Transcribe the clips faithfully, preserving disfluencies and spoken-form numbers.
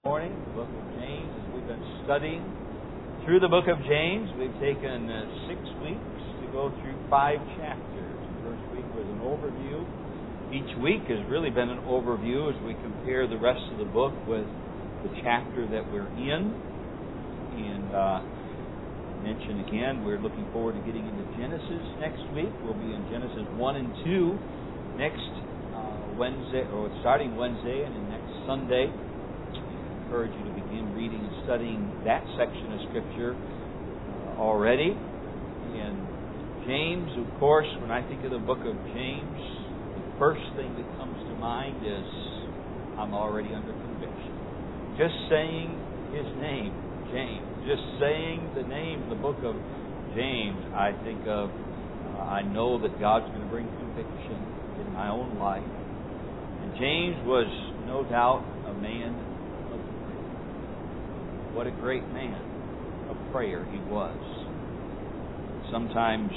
Morning, the book of James. As we've been studying through the book of James, we've taken uh, six weeks to go through five chapters. The first week was an overview. Each week has really been an overview as we compare the rest of the book with the chapter that we're in. And uh, I mentioned again, we're looking forward to getting into Genesis next week. We'll be in Genesis one and two next uh, Wednesday, or starting Wednesday and then next Sunday. Encourage you to begin reading and studying that section of Scripture uh, already. And James, of course, when I think of the book of James, the first thing that comes to mind is I'm already under conviction. Just saying his name, James, just saying the name, the book of James, I think of, uh, I know that God's going to bring conviction in my own life. And James was no doubt a man. What a great man of prayer he was. Sometimes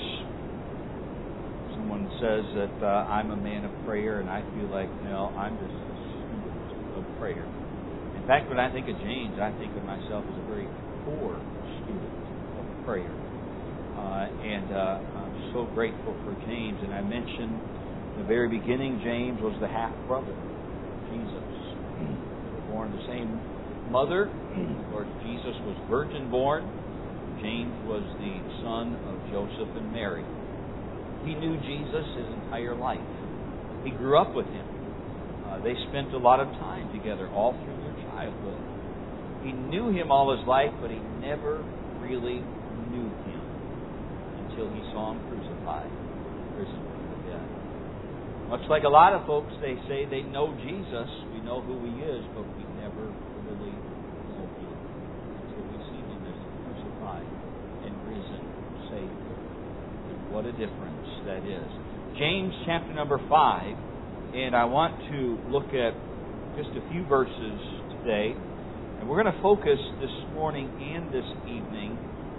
someone says that uh, I'm a man of prayer, and I feel like, no, I'm just a student of prayer. In fact, when I think of James, I think of myself as a very poor student of prayer. Uh, and uh, I'm so grateful for James. And I mentioned in the very beginning, James was the half-brother of Jesus. They were born the same mother. Lord Jesus was virgin born. James was the son of Joseph and Mary. He knew Jesus his entire life. He grew up with him. Uh, they spent a lot of time together all through their childhood. He knew him all his life, but he never really knew him until he saw him crucified, risen from the dead. Much like a lot of folks, they say they know Jesus. We know who he is, but we never really know him until we see him as a crucified and risen Savior. And what a difference that is. James chapter number five, and I want to look at just a few verses today. And we're going to focus this morning and this evening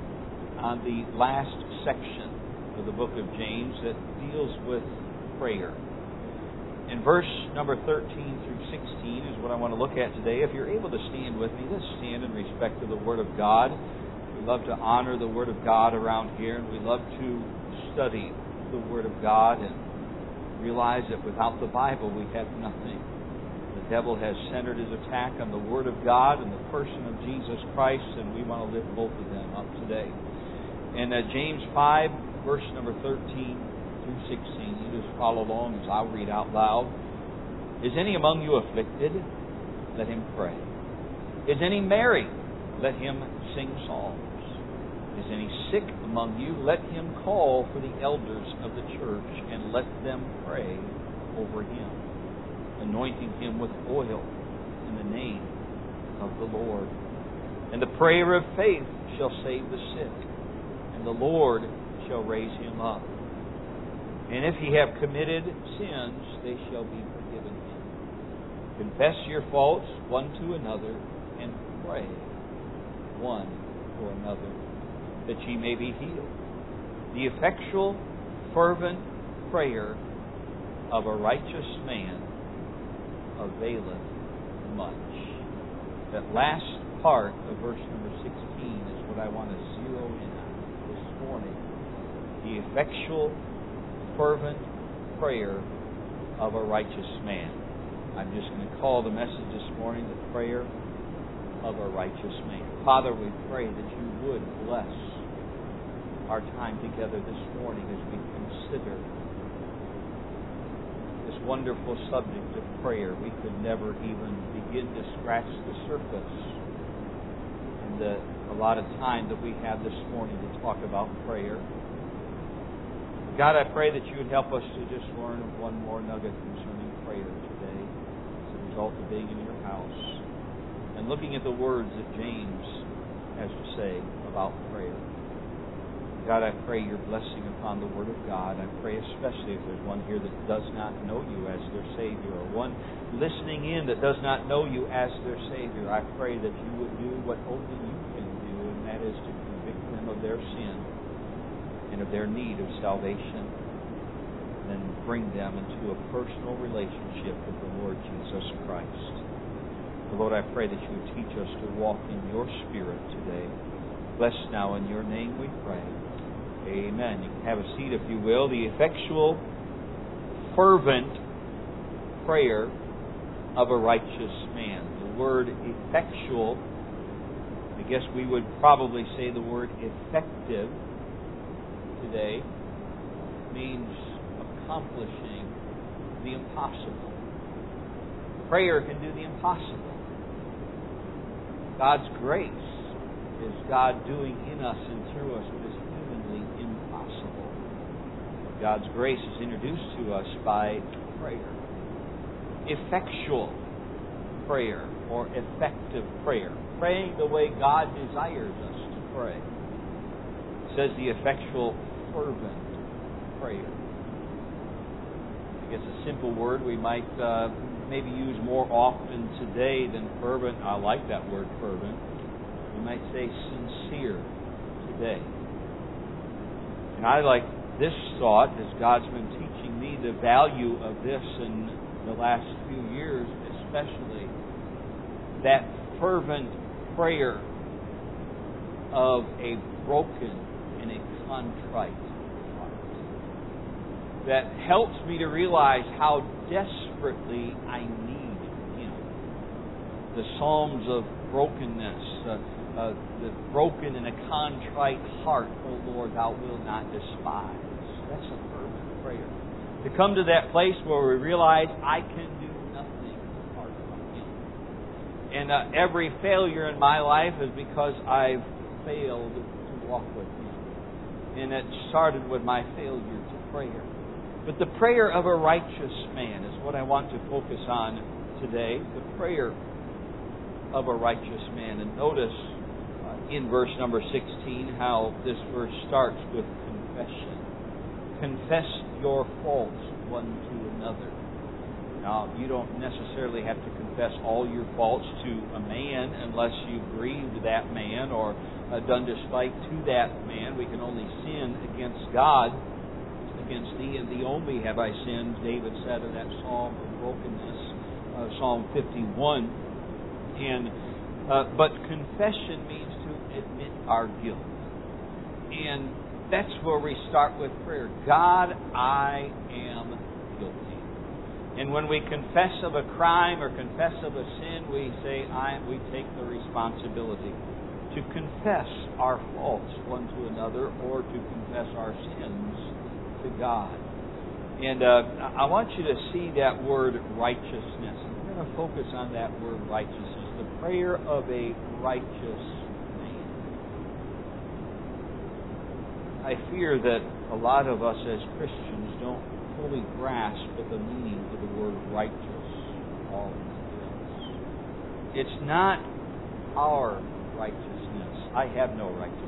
on the last section of the book of James that deals with prayer. In verse number thirteen through sixteen is what I want to look at today. If you're able to stand with me, let's stand in respect to the Word of God. We love to honor the Word of God around here, and we love to study the Word of God and realize that without the Bible we have nothing. The devil has centered his attack on the Word of God and the person of Jesus Christ, and we want to lift both of them up today. In uh, James five, verse number thirteen through sixteen, you just follow along as I'll read out loud. Is any among you afflicted? Let him pray. Is any merry? Let him sing psalms. Is any sick among you? Let him call for the elders of the church and let them pray over him, anointing him with oil in the name of the Lord. And the prayer of faith shall save the sick, and the Lord shall raise him up. And if he have committed sins, they shall be forgiven him. Confess your faults one to another, and pray one for another, that ye may be healed. The effectual, fervent prayer of a righteous man availeth much. That last part of verse number sixteen is what I want to zero in on this morning. The effectual, fervent prayer of a righteous man. I'm just going to call the message this morning the prayer of a righteous man. Father, we pray that you would bless our time together this morning as we consider this wonderful subject of prayer. We could never even begin to scratch the surface in the allotted time that we have this morning to talk about prayer. God, I pray that you would help us to just learn one more nugget concerning prayer today as a result of being in your house and looking at the words that James has to say about prayer. God, I pray your blessing upon the Word of God. I pray especially if there's one here that does not know you as their Savior, or one listening in that does not know you as their Savior. I pray that you would do what only you can do, and that is to convict them of their sin and of their need of salvation, and then bring them into a personal relationship with the Lord Jesus Christ. Lord, I pray that you would teach us to walk in your Spirit today. Bless now in your name we pray. Amen. You can have a seat if you will. The effectual, fervent prayer of a righteous man. The word effectual, I guess we would probably say the word effective today, means accomplishing the impossible. Prayer can do the impossible. God's grace is God doing in us and through us what is humanly impossible. God's grace is introduced to us by prayer. Effectual prayer or effective prayer. Praying the way God desires us to pray. It says the effectual, fervent prayer. I guess a simple word we might uh, maybe use more often today than fervent. I like that word, fervent. We might say sincere today. And I like this thought, as God's been teaching me the value of this in the last few years, especially that fervent prayer of a broken and a contrite heart. That helps me to realize how desperately I need Him. The Psalms of brokenness, uh, uh, the broken and a contrite heart, O Lord, Thou wilt not despise. That's a fervent prayer. To come to that place where we realize I can do nothing apart from Him. And uh, every failure in my life is because I've failed to walk with Him. And it started with my failure to prayer. But the prayer of a righteous man is what I want to focus on today. The prayer of a righteous man. And notice uh, in verse number sixteen how this verse starts with confession. Confess your faults one to another. Now, you don't necessarily have to confess all your faults to a man unless you've grieved that man or uh, done despite to that man. We can only sin against God. Against thee and thee only have I sinned, David said in that psalm of brokenness, uh, Psalm fifty-one. And uh, but confession means to admit our guilt, and that's where we start with prayer. God, I am guilty. And when we confess of a crime or confess of a sin, we say, I. We take the responsibility to confess our faults one to another, or to confess our sins to God. And uh, I want you to see that word righteousness. We're going to focus on that word righteousness. The prayer of a righteous man. I fear that a lot of us as Christians don't fully grasp the meaning of the word righteous all this. It's not our righteousness. I have no righteousness.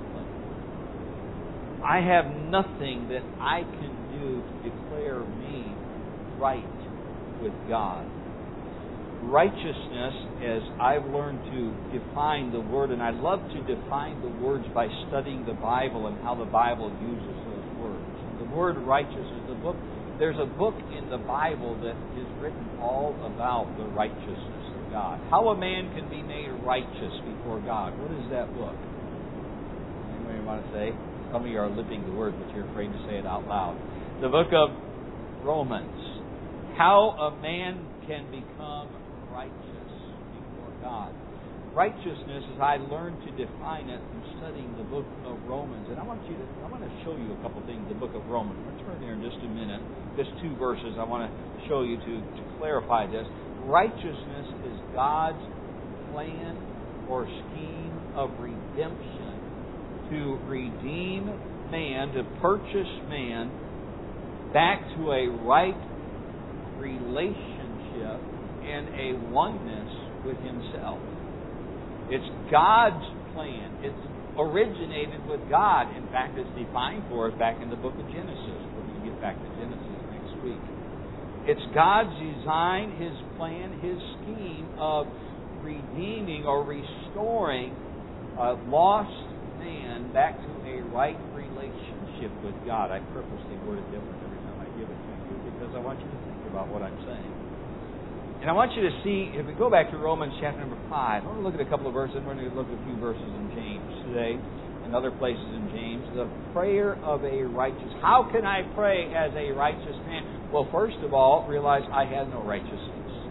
I have nothing that I can do to declare me right with God. Righteousness, as I've learned to define the word, and I love to define the words by studying the Bible and how the Bible uses those words. The word righteousness, the book, there's a book in the Bible that is written all about the righteousness of God. How a man can be made righteous before God. What is that book? Anybody want to say? Some of you are lipping the word, but you're afraid to say it out loud. The book of Romans. How a man can become righteous before God. Righteousness, as I learned to define it from studying the book of Romans, and I want you to, I want to show you a couple things in the book of Romans. I'm going to turn there in just a minute. Just two verses I want to show you to, to clarify this. Righteousness is God's plan or scheme of redemption to redeem man, to purchase man back to a right relationship and a oneness with Himself. It's God's plan. It's originated with God. In fact, it's defined for us back in the book of Genesis. We're going to get back to Genesis next week. It's God's design, His plan, His scheme of redeeming or restoring a lost man back to a right relationship with God. I purposely word it different every time I give it to you because I want you to think about what I'm saying. And I want you to see, if we go back to Romans chapter number five, I want to look at a couple of verses. We're going to look at a few verses in James today and other places in James. The prayer of a righteous. How can I pray as a righteous man? Well, first of all, realize I have no righteousness.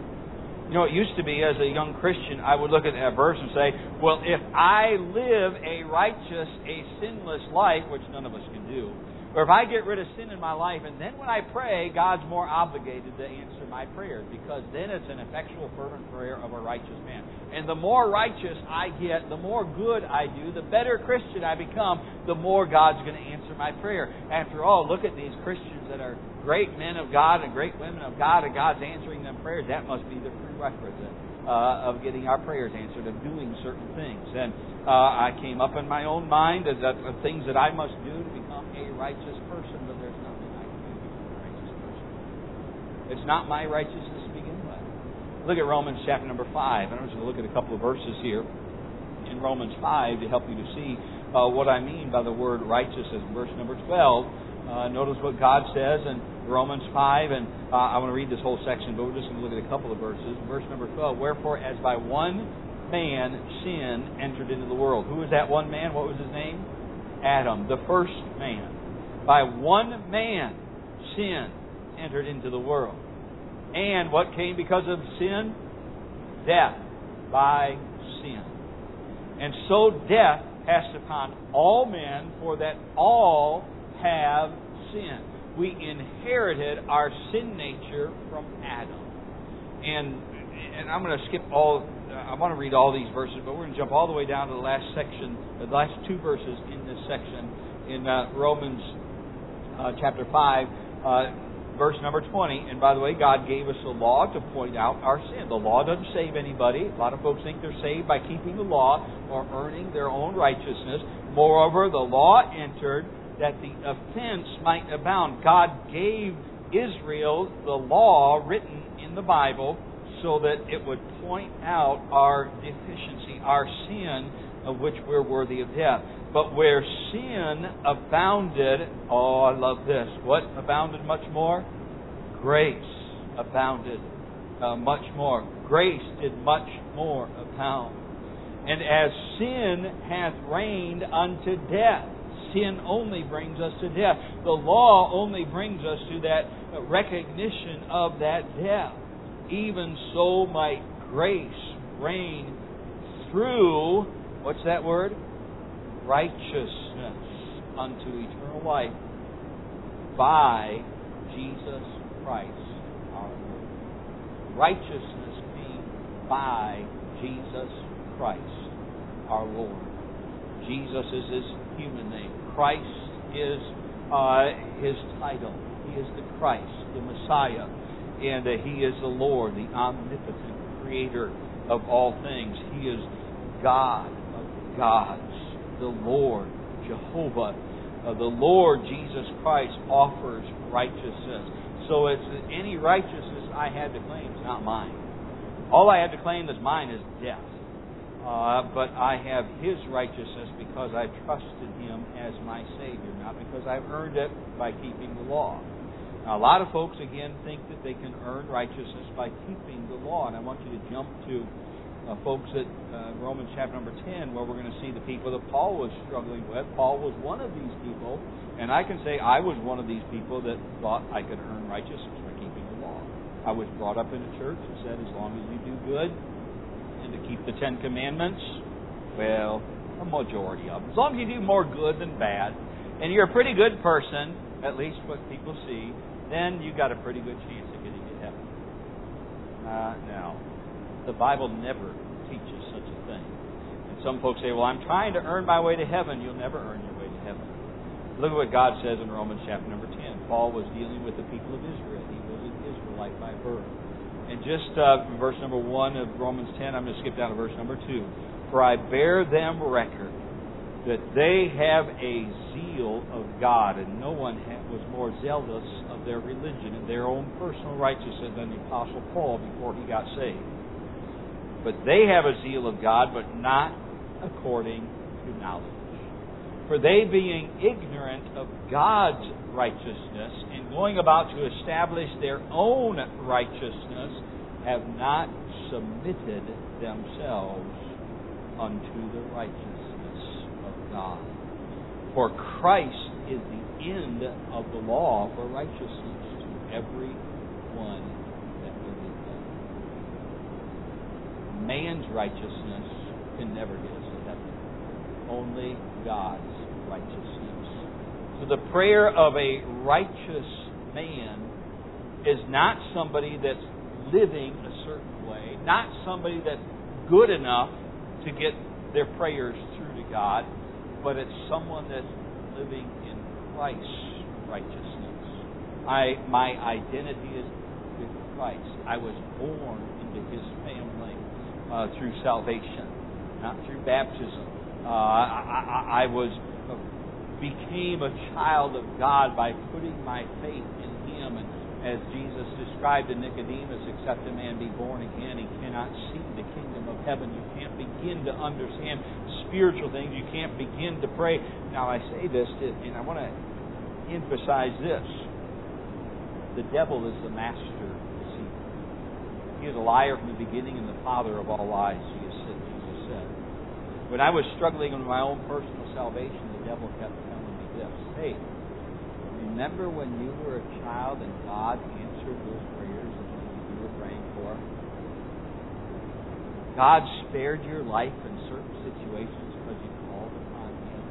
You know, it used to be as a young Christian, I would look at that verse and say, well, if I live a righteous, a sinless life, which none of us can do, or if I get rid of sin in my life, and then when I pray, God's more obligated to answer my prayers, because then it's an effectual, fervent prayer of a righteous man. And the more righteous I get, the more good I do, the better Christian I become, the more God's going to answer my prayer. After all, look at these Christians that are great men of God and great women of God, and God's answering them prayers. That must be the prerequisite uh, of getting our prayers answered, of doing certain things. And uh, I came up in my own mind as that of things that I must do to become a righteous person, but there's nothing I can do to become a righteous person. It's not my righteousness to begin with. Look at Romans chapter number five. And I'm just going to look at a couple of verses here in Romans five to help you to see uh, what I mean by the word righteousness. Verse number twelve. Uh, notice what God says in Romans five, and uh, I want to read this whole section, but we're just going to look at a couple of verses. Verse number twelve, wherefore as by one man sin entered into the world. Who was that one man? What was his name? Adam, the first man. By one man sin entered into the world. And what came because of sin? Death by sin. And so death passed upon all men, for that all have sinned. We inherited our sin nature from Adam. And and I'm going to skip all, I want to read all these verses, but we're going to jump all the way down to the last section, the last two verses in this section, in uh, Romans uh, chapter five, uh, verse number twenty. And by the way, God gave us a law to point out our sin. The law doesn't save anybody. A lot of folks think they're saved by keeping the law or earning their own righteousness. Moreover, the law entered that the offense might abound. God gave Israel the law written in the Bible so that it would point out our deficiency, our sin, of which we're worthy of death. But where sin abounded, oh, I love this. What abounded much more? Grace abounded uh, much more. Grace did much more abound. And as sin hath reigned unto death, sin only brings us to death. The law only brings us to that recognition of that death. Even so might grace reign through, what's that word? Righteousness unto eternal life by Jesus Christ our Lord. Righteousness came by Jesus Christ our Lord. Jesus is His human name. Christ is uh, His title. He is the Christ, the Messiah. And uh, He is the Lord, the omnipotent creator of all things. He is God of gods, the Lord, Jehovah. Uh, the Lord Jesus Christ offers righteousness. So it's any righteousness I had to claim is not mine. All I had to claim that's mine is death. Uh, but I have His righteousness because I trusted Him as my Savior, not because I've earned it by keeping the law. Now, a lot of folks, again, think that they can earn righteousness by keeping the law. And I want you to jump to uh, folks at uh, Romans chapter number ten, where we're going to see the people that Paul was struggling with. Paul was one of these people, and I can say I was one of these people that thought I could earn righteousness by keeping the law. I was brought up in a church that said as long as you do good and to keep the Ten Commandments, well, a majority of them. As long as you do more good than bad, and you're a pretty good person, at least what people see, then you've got a pretty good chance of getting to heaven. Uh, now, the Bible never teaches such a thing. And some folks say, well, I'm trying to earn my way to heaven. You'll never earn your way to heaven. Look at what God says in Romans chapter number ten. Paul was dealing with the people of Israel. He was an Israelite by birth. And just uh, verse number one of Romans ten, I'm going to skip down to verse number two. For I bear them record that they have a zeal of God, and no one was more zealous of their religion and their own personal righteousness than the Apostle Paul before he got saved. But they have a zeal of God, but not according to knowledge. For they, being ignorant of God's righteousness and going about to establish their own righteousness, have not submitted themselves unto the righteousness of God. For Christ is the end of the law for righteousness to every one that believeth. Man's righteousness can never get us to heaven. Only God's righteousness. So the prayer of a righteous man is not somebody that's living a certain way, not somebody that's good enough to get their prayers through to God, but it's someone that's living in Christ's righteousness. I, my identity is with Christ. I was born into His family uh, through salvation, not through baptism. Uh, I, I, I was uh, became a child of God by putting my faith in Him. And as Jesus described to Nicodemus, except a man be born again, he cannot see the kingdom of heaven. You can't begin to understand spiritual things. You can't begin to pray. Now, I say this, and I want to emphasize this. The devil is the master deceiver. He is a liar from the beginning and the father of all lies, Jesus said. When I was struggling with my own personal salvation, the devil kept telling me this. Hey, remember when you were a child and God answered those prayers that you were praying for? God spared your life in certain situations because you called upon Him.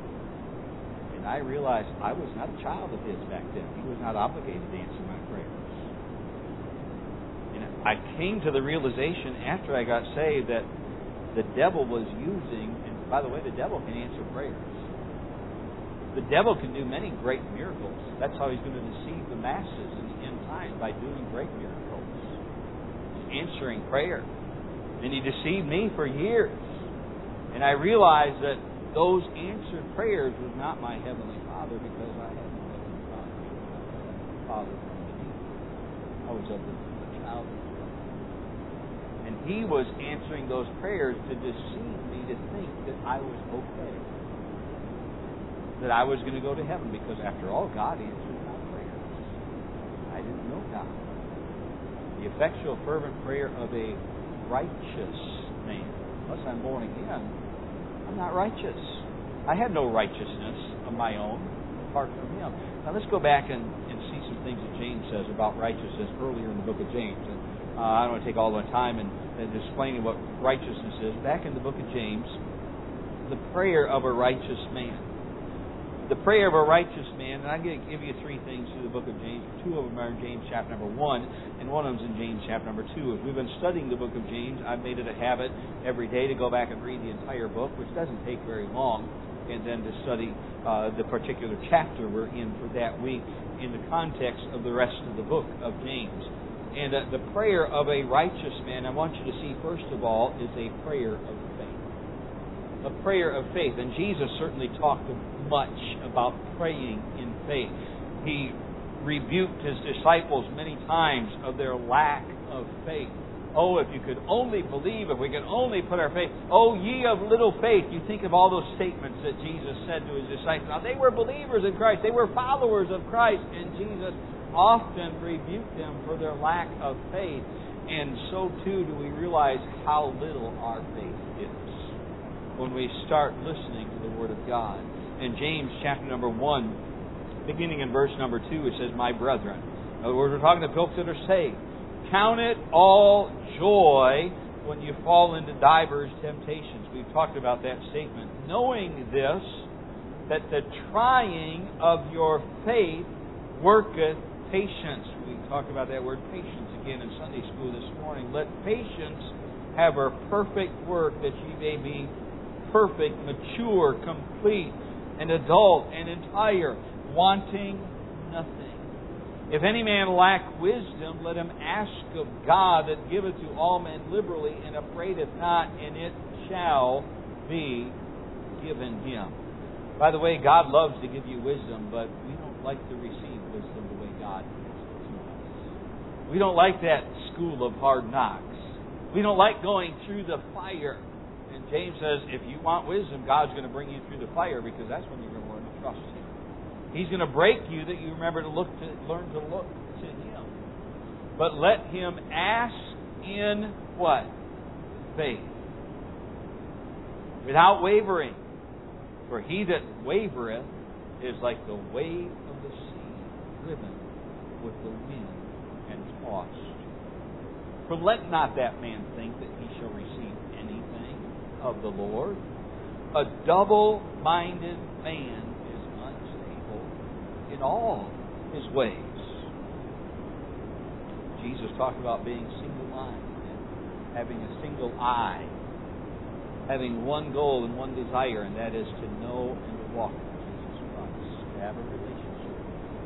And I realized I was not a child of His back then. He was not obligated to answer my prayers. And I came to the realization after I got saved that the devil was using, and by the way, the devil can answer prayers. The devil can do many great miracles. That's how he's going to deceive the masses in the end times, by doing great miracles. He's answering prayer. And he deceived me for years. And I realized that those answered prayers was not my Heavenly Father, because I had no Heavenly Father. Father from beneath. I was of the child of God. And he was answering those prayers to deceive me to think that I was okay. That I was going to go to heaven, because after all, God answered my prayers. I didn't know God. The effectual, fervent prayer of a righteous man. Unless I'm born again, I'm not righteous. I have no righteousness of my own apart from Him. Now let's go back and, and see some things that James says about righteousness earlier in the book of James. And, uh, I don't want to take all the time in, in explaining what righteousness is. Back in the book of James, the prayer of a righteous man. The prayer of a righteous man, and I'm going to give you three things through the book of James. Two of them are in James chapter number one, and one of them is in James chapter number two. As we've been studying the book of James, I've made it a habit every day to go back and read the entire book, which doesn't take very long, and then to study uh, the particular chapter we're in for that week in the context of the rest of the book of James. And uh, the prayer of a righteous man, I want you to see, first of all, is a prayer of faith. A prayer of faith. And Jesus certainly talked much about praying in faith. He rebuked His disciples many times of their lack of faith. Oh, if you could only believe, if we could only put our faith. Oh, ye of little faith. You think of all those statements that Jesus said to His disciples. Now, they were believers in Christ. They were followers of Christ. And Jesus often rebuked them for their lack of faith. And so, too, do we realize how little our faith is when we start listening to the Word of God. In James chapter number one, beginning in verse number two, it says, "My brethren." In other words, we're talking to folks that are saved. "Count it all joy when you fall into divers temptations." We've talked about that statement. "Knowing this, that the trying of your faith worketh patience." We talked about that word patience again in Sunday school this morning. "Let patience have her perfect work, that ye may be perfect, mature, complete, and adult, and entire, wanting nothing. If any man lack wisdom, let him ask of God, that giveth to all men liberally, and upbraideth not, and it shall be given him." By the way, God loves to give you wisdom, but we don't like to receive wisdom the way God gives it to us. We don't like that school of hard knocks. We don't like going through the fire. And James says, if you want wisdom, God's going to bring you through the fire, because that's when you're going to learn to trust Him. He's going to break you that you remember to look to learn to look to Him. But let him ask in what? Faith. Without wavering. For he that wavereth is like the wave of the sea, driven with the wind and tossed. For let not that man think that he shall receive anything of the Lord. A double-minded man is unstable in all his ways. Jesus talked about being single-minded and having a single eye, having one goal and one desire, and that is to know and to walk with Jesus Christ, to have a relationship.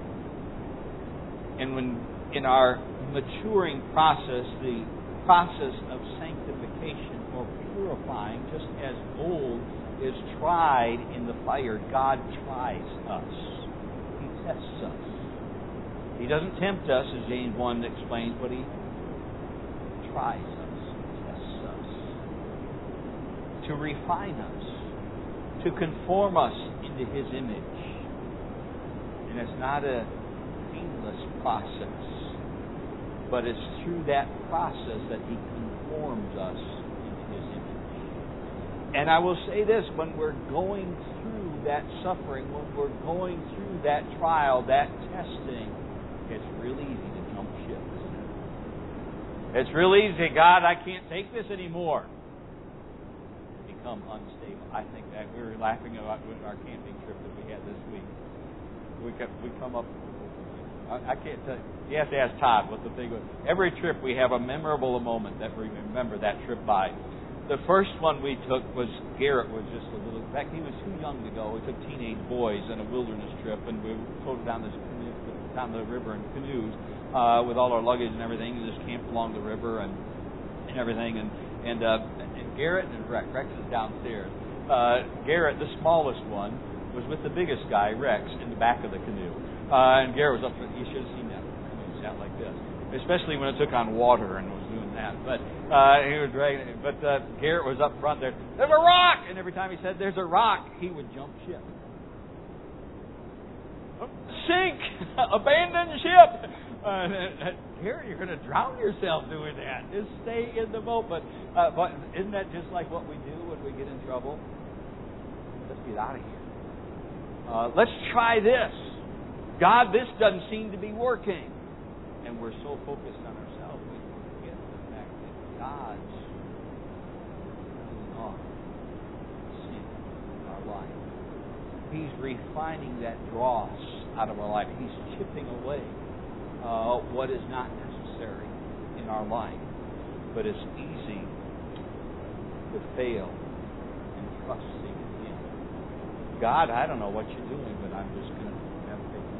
And when in our maturing process, the process of sanctification or purifying, just as gold is tried in the fire, God tries us. He tests us. He doesn't tempt us, as James one explains, but He tries us, tests us, to refine us, to conform us into His image. And it's not a painless process, but it's through that process that He conforms us into His image. And I will say this, when we're going through that suffering, when we're going through that trial, that testing, it's really easy to jump ship, isn't it? It's really easy. God, I can't take this anymore. Become unstable. I think that we were laughing about our camping trip that we had this week. We kept, we come up. I, I can't tell you. You have to ask Todd what the thing was. Every trip we have a memorable moment that we remember that trip by. The first one we took was Garrett was just a little. In fact, he was too young to go. We took teenage boys on a wilderness trip, and we floated down this down the river in canoes uh, with all our luggage and everything, and just camped along the river and and everything. And and, uh, and Garrett and Rex, Rex is downstairs. Uh, Garrett, the smallest one, was with the biggest guy, Rex, in the back of the canoe. Uh, and Garrett was up. You should have seen that canoe sat like this, especially when it took on water and was doing that. But uh, he was dragging it. But uh, Garrett was up front there. There's a rock, and every time he said "there's a rock," he would jump ship. Sink! Abandon ship! Uh, here, you're going to drown yourself doing that. Just stay in the boat. But, uh, but isn't that just like what we do when we get in trouble? Let's get out of here. Uh, let's try this. God, this doesn't seem to be working. And we're so focused on ourselves, we forget the fact that God's pulling off sin in our life. He's refining that dross out of our life. He's chipping away uh, what is not necessary in our life. But it's easy to fail in trusting Him. God, I don't know what you're doing, but I'm just going to have faith.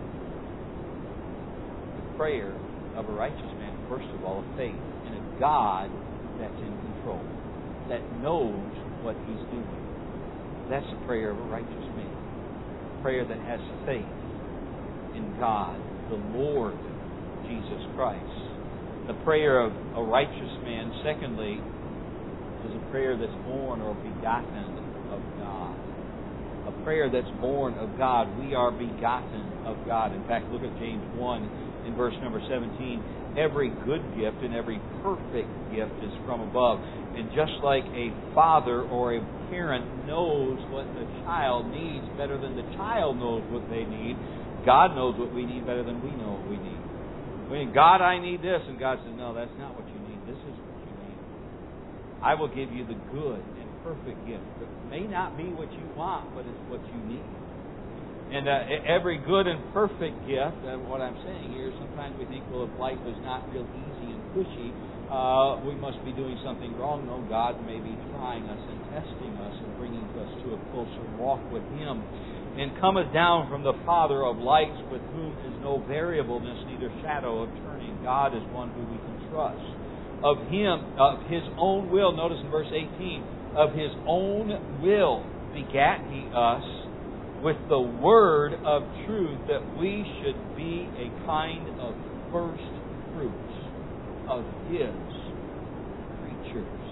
The prayer of a righteous man, first of all, a faith in a God that's in control, that knows what He's doing. That's the prayer of a righteous man. A prayer that has faith in God, the Lord Jesus Christ. The prayer of a righteous man, secondly, is a prayer that's born or begotten of God. A prayer that's born of God. We are begotten of God. In fact, look at James one in verse number seventeen. Every good gift and every perfect gift is from above. And just like a father or a parent knows what the child needs better than the child knows what they need, God knows what we need better than we know what we need. We mean, God, I need this. And God says, no, that's not what you need. This is what you need. I will give you the good and perfect gift. It may not be what you want, but it's what you need. And uh, every good and perfect gift, uh, what I'm saying here, sometimes we think, well, if life is not real easy and cushy, uh, we must be doing something wrong. No, God may be trying us and testing us and bringing us to a closer walk with Him. And cometh down from the Father of lights, with whom is no variableness, neither shadow of turning. God is one who we can trust. Of Him, of His own will, notice in verse eighteen, of His own will begat He us with the word of truth, that we should be a kind of first fruits of His creatures.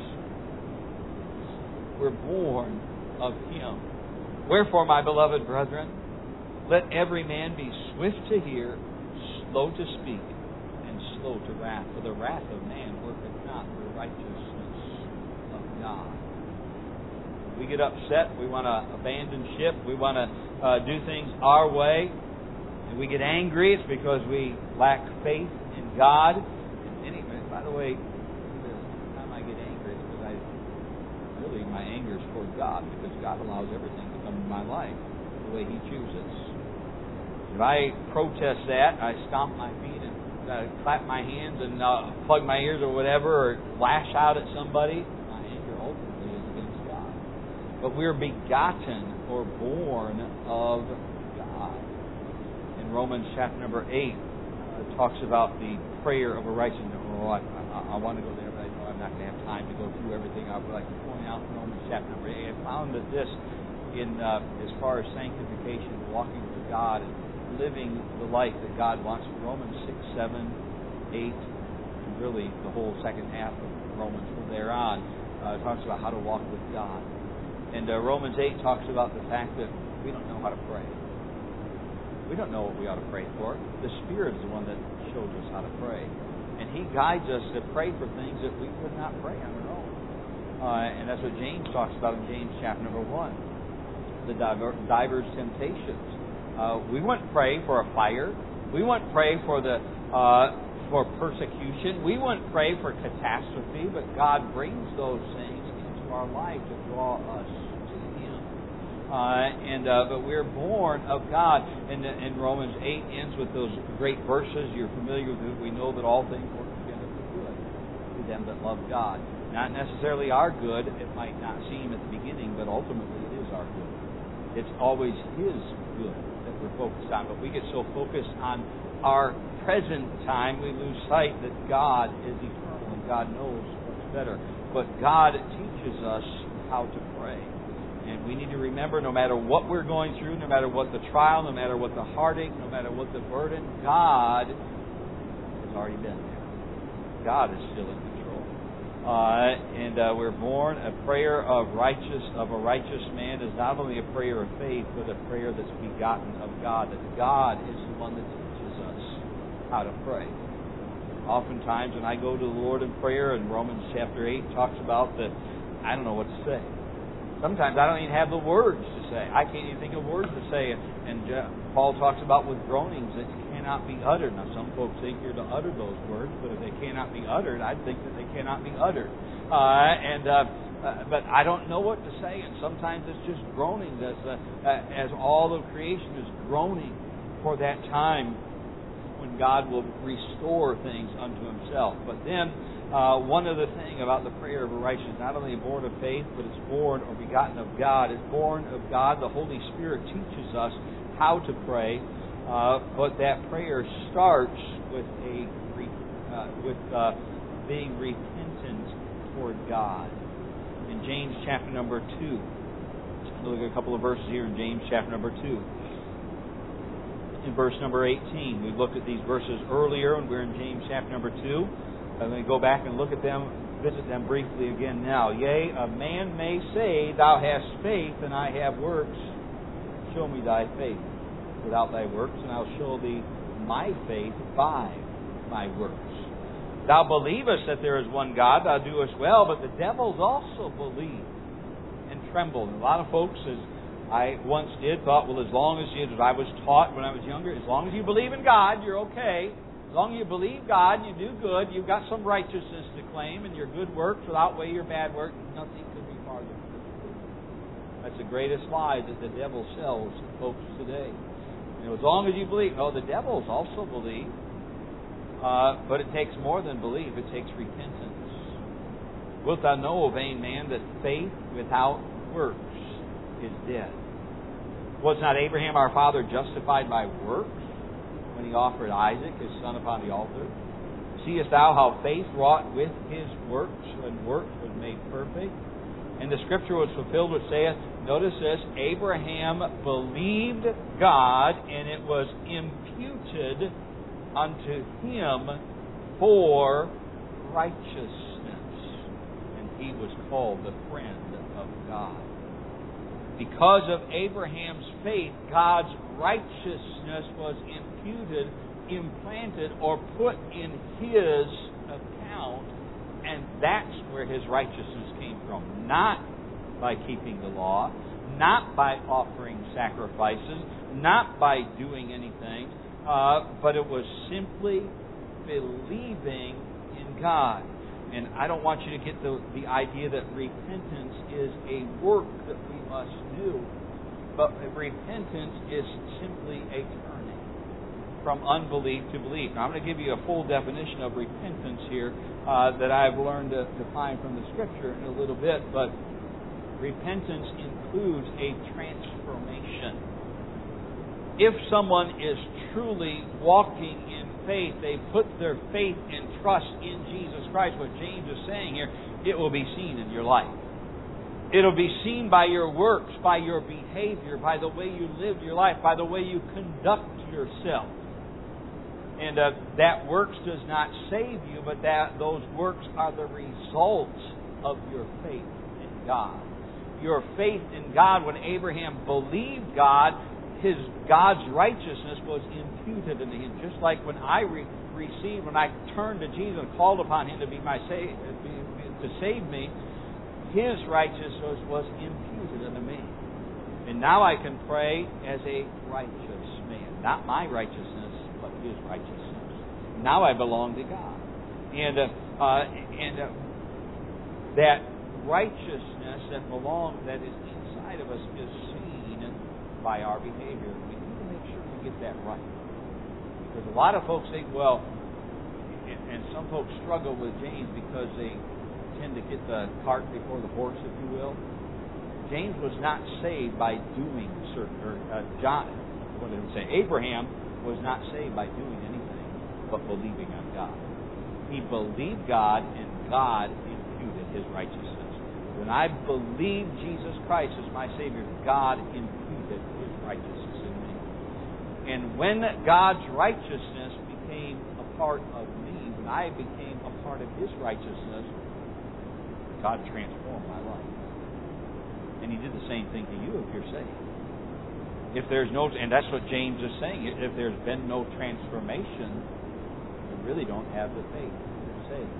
We're born of Him. Wherefore, my beloved brethren, let every man be swift to hear, slow to speak, and slow to wrath. For the wrath of man worketh not righteousness of God. We get upset. We want to abandon ship. We want to uh, do things our way. And we get angry. It's because we lack faith in God. And anyway, by the way, every time I get angry, it's because I really my anger is toward God, because God allows everything to come in my life the way He chooses. If I protest that, I stomp my feet and uh, clap my hands and uh, plug my ears or whatever, or lash out at somebody, my anger ultimately is against God. But we're begotten or born of God. In Romans chapter number eight, uh, it talks about the prayer of a righteous man. Oh, I, I, I want to go there, but I know I'm not going to have time to go through everything. I would like to point out in Romans chapter number eight. I found that this, in uh, as far as sanctification, walking with God, and living the life that God wants. Romans six, seven, eight, and really the whole second half of Romans from there on uh, talks about how to walk with God. And uh, Romans eight talks about the fact that we don't know how to pray. We don't know what we ought to pray for. The Spirit is the one that shows us how to pray. And He guides us to pray for things that we could not pray on our own. Uh, and that's what James talks about in James chapter number one. The diver, divers temptations. Uh, we wouldn't pray for a fire. We wouldn't pray for the uh, for persecution. We wouldn't pray for catastrophe. But God brings those things into our life to draw us to Him. Uh, and uh, but we're born of God. And, and Romans eight ends with those great verses. You're familiar with it. We know that all things work together for good to them that love God. Not necessarily our good. It might not seem at the beginning, but ultimately it is our good. It's always His good that we're focused on. But we get so focused on our present time, we lose sight that God is eternal and God knows what's better. But God teaches us how to pray. And we need to remember, no matter what we're going through, no matter what the trial, no matter what the heartache, no matter what the burden, God has already been there. God is still in control. Uh, and uh, we're born a prayer of righteous of a righteous man is not only a prayer of faith, but a prayer that's begotten of God. That God is the one that teaches us how to pray. Oftentimes, when I go to the Lord in prayer, and Romans chapter eight talks about that, I don't know what to say. Sometimes I don't even have the words to say. I can't even think of words to say. And Paul talks about with groanings that cannot be uttered. Now, some folks think you're to utter those words, but if they cannot be uttered, I think that they cannot be uttered. Uh, and uh, uh, but I don't know what to say, and sometimes it's just groaning, as uh, uh, as all of creation is groaning for that time when God will restore things unto Himself. But then, uh, one other thing about the prayer of a righteous, not only born of faith, but it's born or begotten of God. It's born of God. The Holy Spirit teaches us how to pray. Uh, but that prayer starts with a uh, with uh, being repentant toward God. In James chapter number two, look at a couple of verses here in James chapter number two. In verse number eighteen, we looked at these verses earlier, and we're in James chapter number two. I'm going to go back and look at them, visit them briefly again now. Yea, a man may say, Thou hast faith, and I have works. Show me thy faith without thy works, and I'll show thee my faith by my works. Thou believest that there is one God, thou doest well, but the devils also believe and tremble. And a lot of folks, as I once did, thought, well, as long as, as I was taught when I was younger, as long as you believe in God, you're okay. As long as you believe God, you do good, you've got some righteousness to claim, and your good works will outweigh your bad work, nothing could be farther from the truth. That's the greatest lie that the devil sells to folks today. You know, as long as you believe. No, the devils also believe. Uh, but it takes more than belief. It takes repentance. Wilt thou know, O vain man, that faith without works is dead? Was not Abraham our father justified by works when he offered Isaac, his son, upon the altar? Seest thou how faith wrought with his works, when works was made perfect? And the scripture was fulfilled which saith, notice this, Abraham believed God, and it was imputed unto him for righteousness. And he was called the friend of God. Because of Abraham's faith, God's righteousness was imputed, implanted, or put in his account And that's where his righteousness came from. Not by keeping the law, not by offering sacrifices, not by doing anything, uh, but it was simply believing in God. And I don't want you to get the, the idea that repentance is a work that we must do, but repentance is simply a turning from unbelief to belief. Now, I'm going to give you a full definition of repentance here uh, that I've learned to, to find from the Scripture in a little bit, but repentance includes a transformation. If someone is truly walking in faith, they put their faith and trust in Jesus Christ, what James is saying here, it will be seen in your life. It'll be seen by your works, by your behavior, by the way you live your life, by the way you conduct yourself. And uh, that works does not save you, but that those works are the result of your faith in God. Your faith in God, when Abraham believed God, his God's righteousness was imputed into him. Just like when I re- received, when I turned to Jesus and called upon Him to be my sa- to save me, His righteousness was imputed unto me. And now I can pray as a righteous man, not my righteousness, but His righteousness. Now I belong to God, and uh, uh, and uh, that righteousness that belongs, that is inside of us, is seen by our behavior. We need to make sure we get that right. Because a lot of folks think, well, and, and some folks struggle with James because they tend to get the cart before the horse, if you will. James was not saved by doing certain, or uh, John, what did it say? Abraham was not saved by doing anything but believing on God. He believed God, and God imputed His righteousness. When I believe Jesus Christ as my Savior, God imputed His righteousness in me. And when God's righteousness became a part of me, when I became a part of His righteousness, God transformed my life. And He did the same thing to you if you're saved. If there's no, and that's what James is saying, if there's been no transformation, you really don't have the faith. You're saved.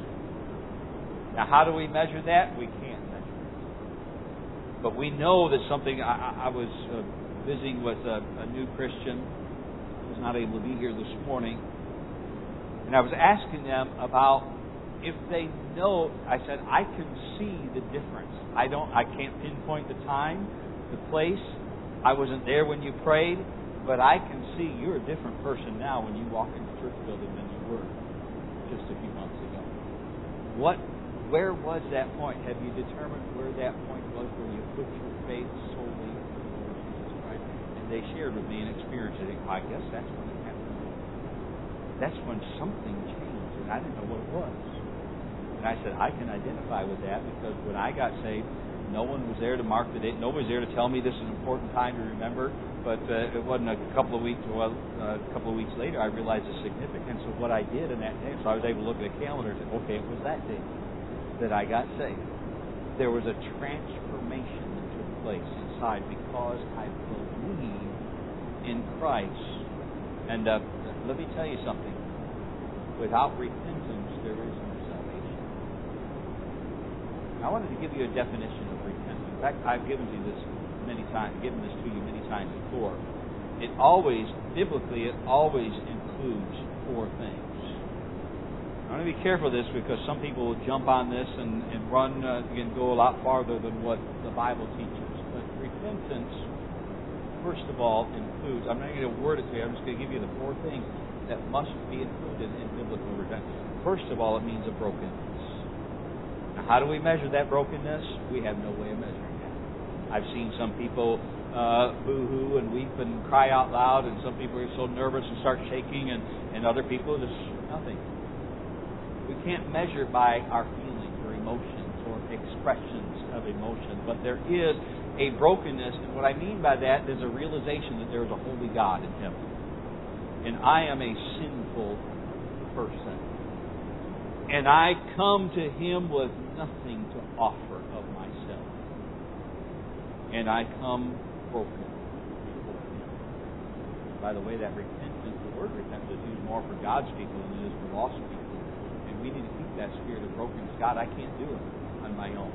Now, how do we measure that? We can't measure it. But we know that something. I, I was uh, visiting with a, a new Christian who was not able to be here this morning, and I was asking them about if they know. I said, I can see the difference. I don't. I can't pinpoint the time, the place. I wasn't there when you prayed, but I can see you're a different person now when you walk into the church building than you were just a few months ago. What? Where was that point? Have you determined where that point was where you put your faith solely in the Lord Jesus Christ? And they shared with me an experience. I think, I guess that's when it happened. That's when something changed, and I didn't know what it was. And I said, I can identify with that because when I got saved, no one was there to mark the date. Nobody was there to tell me this is an important time to remember. But uh, it wasn't a couple of weeks. Well, uh, a couple of weeks later, I realized the significance of what I did in that day. So I was able to look at a calendar and say, okay, it was that day that I got saved. There was a transformation that took place inside because I believed in Christ. And uh, let me tell you something. Without repentance, there is no salvation. I wanted to give you a definition of repentance. In fact, I've given you this many times, given this to you many times before. It always, biblically, it always includes four things. I want to be careful of this because some people will jump on this and, and run uh, and go a lot farther than what the Bible teaches. But repentance, first of all, includes, I'm not going to word it to you, I'm just going to give you the four things that must be included in biblical repentance. First of all, it means a brokenness. Now, how do we measure that brokenness? We have no way of measuring that. I've seen some people uh, boo-hoo and weep and cry out loud, and some people are so nervous and start shaking, and, and other people just nothing. We can't measure by our feelings or emotions or expressions of emotion, but there is a brokenness, and what I mean by that is a realization that there is a holy God in heaven, and I am a sinful person, and I come to Him with nothing to offer of myself, and I come broken before Him. By the way, that repentance, the word repentance, is used more for God's people than it is for lost people. And we need to keep that spirit of brokenness. God, I can't do it on my own.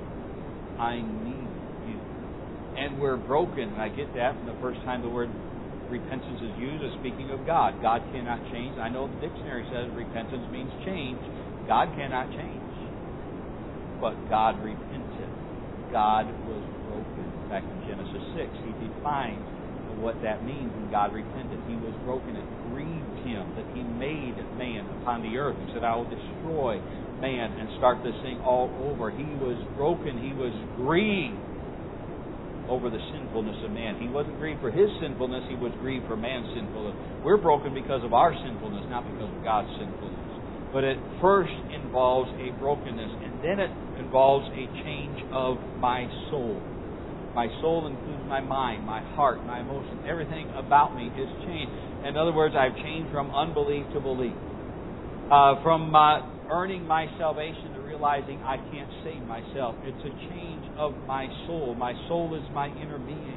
I need you. And we're broken. And I get that from the first time the word repentance is used as speaking of God. God cannot change. I know the dictionary says repentance means change. God cannot change. But God repented. God was broken. Back in Genesis six, He defines what that means when God repented. He was broken. It grieved Him that He made man upon the earth. He said, I will destroy man and start this thing all over. He was broken. He was grieved over the sinfulness of man. He wasn't grieved for His sinfulness. He was grieved for man's sinfulness. We're broken because of our sinfulness, not because of God's sinfulness. But it first involves a brokenness, and then it involves a change of my soul. My soul includes my mind, my heart, my emotions. Everything about me is changed. In other words, I've changed from unbelief to belief. Uh, from uh, earning my salvation to realizing I can't save myself. It's a change of my soul. My soul is my inner being.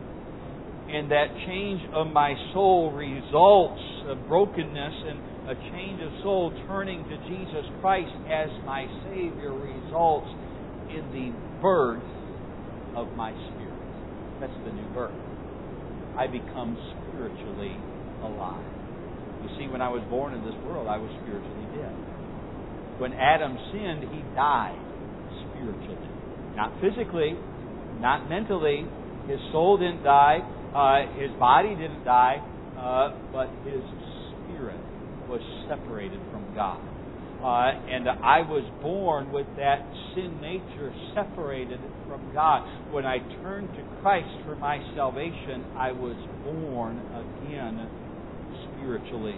And that change of my soul results of brokenness, and a change of soul turning to Jesus Christ as my Savior results in the birth of my spirit. That's the new birth. I become spiritually alive. You see, when I was born in this world, I was spiritually dead. When Adam sinned, he died spiritually. Not physically, not mentally. His soul didn't die. Uh, his body didn't die. Uh, but his spirit was separated from God. Uh, and I was born with that sin nature separated from God. When I turned to Christ for my salvation, I was born again spiritually.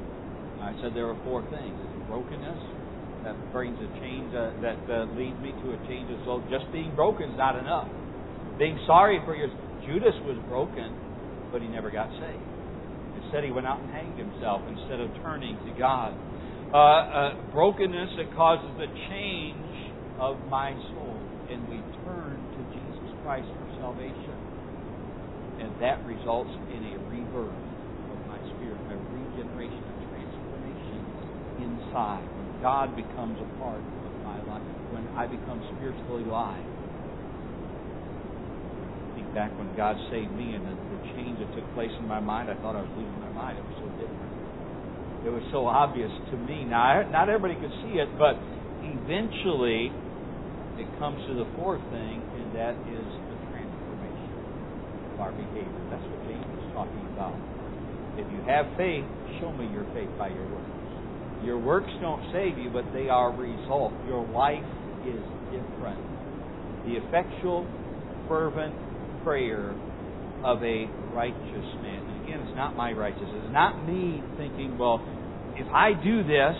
I said there were four things. Brokenness, that brings a change, uh, that uh, leads me to a change of soul. Just being broken is not enough. Being sorry for your... Judas was broken, but he never got saved. Instead, he went out and hanged himself instead of turning to God. Uh, uh, brokenness that causes the change of my soul, and we turn to Jesus Christ for salvation, and that results in a rebirth of my spirit, a regeneration, a transformation inside. When God becomes a part of my life, when I become spiritually alive. Think back when God saved me, and the, the change that took place in my mind. I thought I was losing my mind. It was so different. It was so obvious to me. Now, not everybody could see it, but eventually it comes to the fourth thing, and that is the transformation of our behavior. That's what James is talking about. If you have faith, show me your faith by your works. Your works don't save you, but they are a result. Your life is different. The effectual, fervent prayer of a righteous man. And again, it's not my righteousness. It's not me thinking, well, if I do this,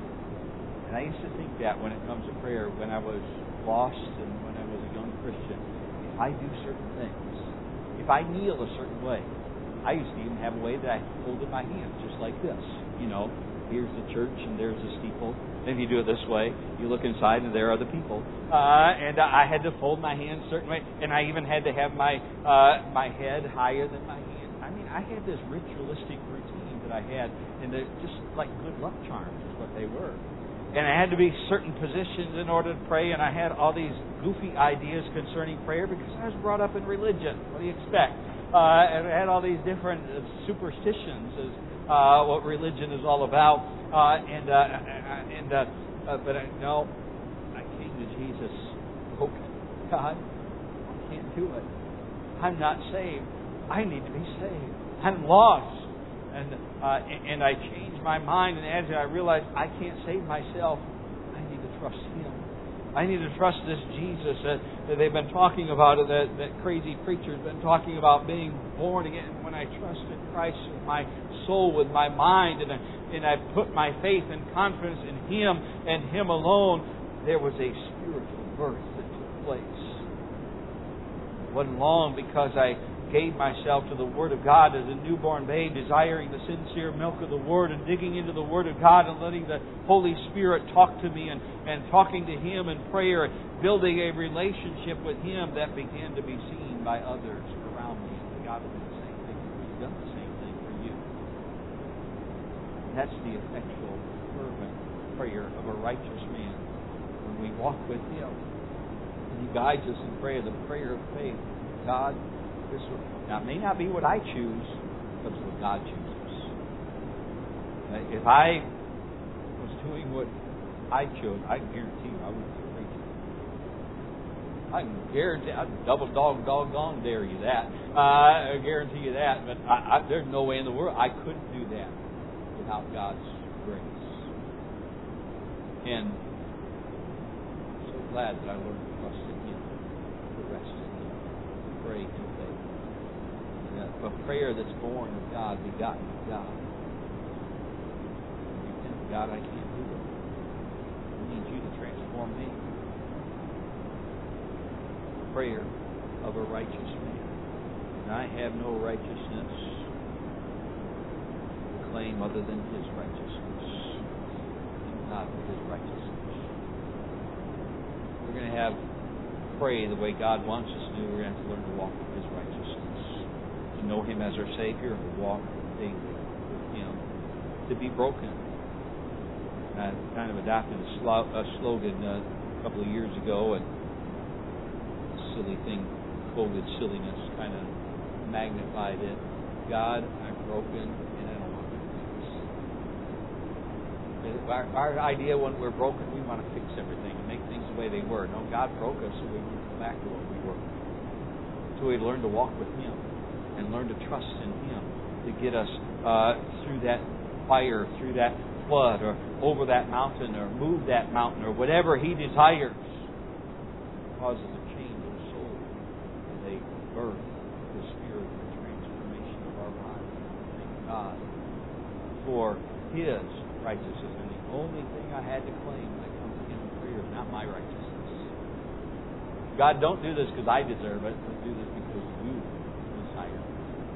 and I used to think that when it comes to prayer, when I was lost and when I was a young Christian, if I do certain things, if I kneel a certain way, I used to even have a way that I folded my hands, just like this. You know, here's the church and there's the steeple. If you do it this way, you look inside and there are the people. Uh, and I had to fold my hands a certain way. And I even had to have my uh, my head higher than my hand. I mean, I had this ritualistic routine that I had. And they're just like good luck charms is what they were. And I had to be certain positions in order to pray. And I had all these goofy ideas concerning prayer because I was brought up in religion. What do you expect? Uh, and I had all these different uh, superstitions as uh, what religion is all about. Uh, and uh, and uh, uh, but I, no, I came to Jesus broken. God, I can't do it. I'm not saved. I need to be saved. I'm lost, and uh, and I changed my mind. And as I realized I can't save myself, I need to trust Him. I need to trust this Jesus that, that they've been talking about. That that crazy preacher's been talking about being born again. When I trusted Christ with my soul, with my mind, and I, and I put my faith and confidence in Him and Him alone, there was a spiritual birth that took place. It wasn't long because I gave myself to the Word of God as a newborn babe, desiring the sincere milk of the Word and digging into the Word of God and letting the Holy Spirit talk to me and, and talking to Him in prayer, building a relationship with Him that began to be seen by others around me. God will do the same thing. He's done the same thing for you. That's the effectual, fervent prayer of a righteous man when we walk with Him. And He guides us in prayer, the prayer of faith. God, this will, now it may not be what I choose, but it's what God chooses. If I was doing what I chose, I can guarantee you I wouldn't be preaching. I can guarantee, I'd double dog, doggone dare you that. Uh, I guarantee you that. But I, I, there's no way in the world I couldn't do that without God's grace. And I'm so glad that I learned to trust in Him, to rest in Him, to pray in faith. And a prayer that's born of God, begotten of God. And repent, God, I can't do it. I need You to transform me. Prayer of a righteous man. And I have no righteousness to claim other than His righteousness. And not His righteousness. We're going to have pray the way God wants us to do. We're going to have to learn to walk with His righteousness. To know Him as our Savior and to walk daily with Him. To be broken. I kind of adopted a, slo- a slogan uh, a couple of years ago, and silly thing, COVID silliness, kind of magnified it. God, I'm broken, and I don't want to fix. Our, our idea when we're broken, we want to fix everything and make things the way they were. No, God broke us so we can go back to what we were. So we learn to walk with Him and learn to trust in Him to get us uh, through that fire, through that flood, or over that mountain, or move that mountain, or whatever He desires. Causes a change of soul and a birth of the Spirit and the transformation of our lives. Thank God for His righteousness. And the only thing I had to claim when I come to Him in prayer is not my righteousness. God, don't do this because I deserve it, but do this because You desire it.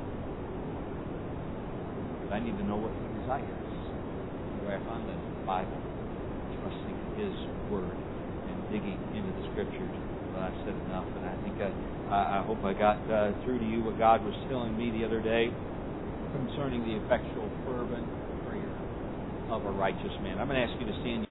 But I need to know what He desires. Where I found that in the Bible, trusting in His Word and digging into the Scriptures. Well, I've said enough, and I think I, I hope I got uh, through to you what God was telling me the other day concerning the effectual, fervent prayer of a righteous man. I'm going to ask you to stand.